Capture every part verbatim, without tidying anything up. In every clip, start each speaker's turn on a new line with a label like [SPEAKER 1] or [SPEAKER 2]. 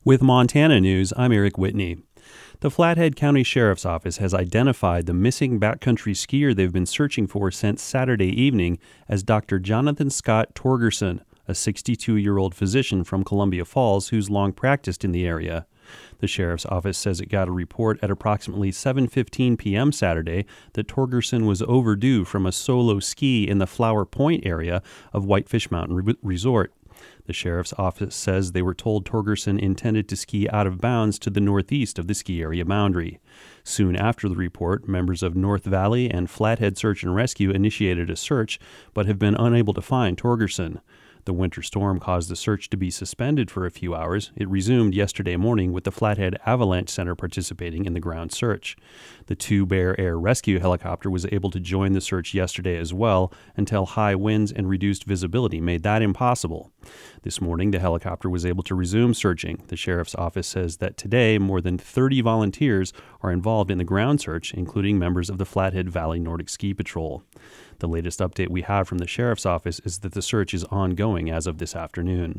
[SPEAKER 1] With Montana News, I'm Eric Whitney. The Flathead County Sheriff's Office has identified the missing backcountry skier they've been searching for since Saturday evening as Doctor Jonathan Scott Torgerson, a sixty-two-year-old physician from Columbia Falls who's long practiced in the area. The Sheriff's Office says it got a report at approximately seven fifteen p.m. Saturday that Torgerson was overdue from a solo ski in the Flower Point area of Whitefish Mountain Re- Resort. The Sheriff's Office says they were told Torgerson intended to ski out of bounds to the northeast of the ski area boundary. Soon after the report, members of North Valley and Flathead Search and Rescue initiated a search, but have been unable to find Torgerson. The winter storm caused the search to be suspended for a few hours. It resumed yesterday morning with the Flathead Avalanche Center participating in the ground search. The two Bear Air Rescue helicopter was able to join the search yesterday as well until high winds and reduced visibility made that impossible. This morning, the helicopter was able to resume searching. The Sheriff's Office says that today more than thirty volunteers are involved in the ground search, including members of the Flathead Valley Nordic Ski Patrol. The latest update we have from the Sheriff's Office is that the search is ongoing as of this afternoon.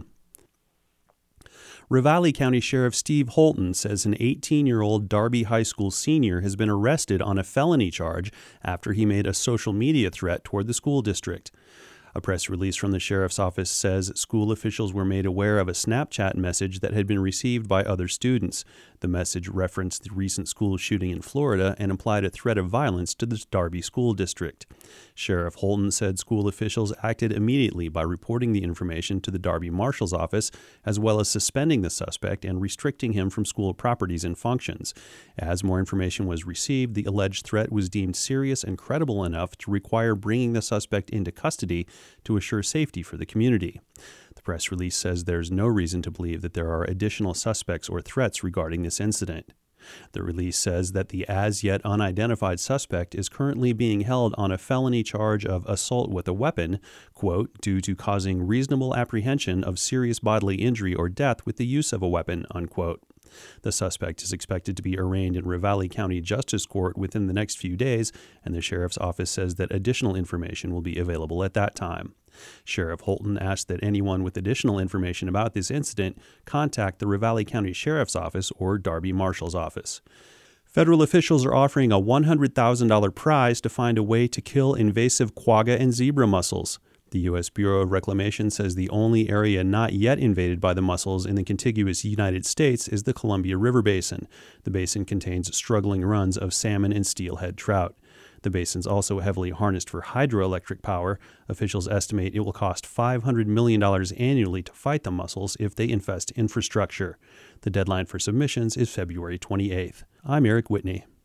[SPEAKER 1] Ravalli County Sheriff Steve Holton says an eighteen-year-old Darby High School senior has been arrested on a felony charge after he made a social media threat toward the school district. A press release from the Sheriff's Office says school officials were made aware of a Snapchat message that had been received by other students. The message referenced the recent school shooting in Florida and implied a threat of violence to the Darby School District. Sheriff Holton said school officials acted immediately by reporting the information to the Darby Marshal's office, as well as suspending the suspect and restricting him from school properties and functions. As more information was received, the alleged threat was deemed serious and credible enough to require bringing the suspect into custody to assure safety for the community. The press release says there's no reason to believe that there are additional suspects or threats regarding this incident. The release says that the as-yet unidentified suspect is currently being held on a felony charge of assault with a weapon, quote, due to causing reasonable apprehension of serious bodily injury or death with the use of a weapon, unquote. The suspect is expected to be arraigned in Ravalli County Justice Court within the next few days, and the Sheriff's Office says that additional information will be available at that time. Sheriff Holton asked that anyone with additional information about this incident contact the Ravalli County Sheriff's Office or Darby Marshal's office. Federal officials are offering a one hundred thousand dollars prize to find a way to kill invasive quagga and zebra mussels. The U S Bureau of Reclamation says the only area not yet invaded by the mussels in the contiguous United States is the Columbia River Basin. The basin contains struggling runs of salmon and steelhead trout. The basin's also heavily harnessed for hydroelectric power. Officials estimate it will cost five hundred million dollars annually to fight the mussels if they infest infrastructure. The deadline for submissions is February twenty-eighth. I'm Eric Whitney.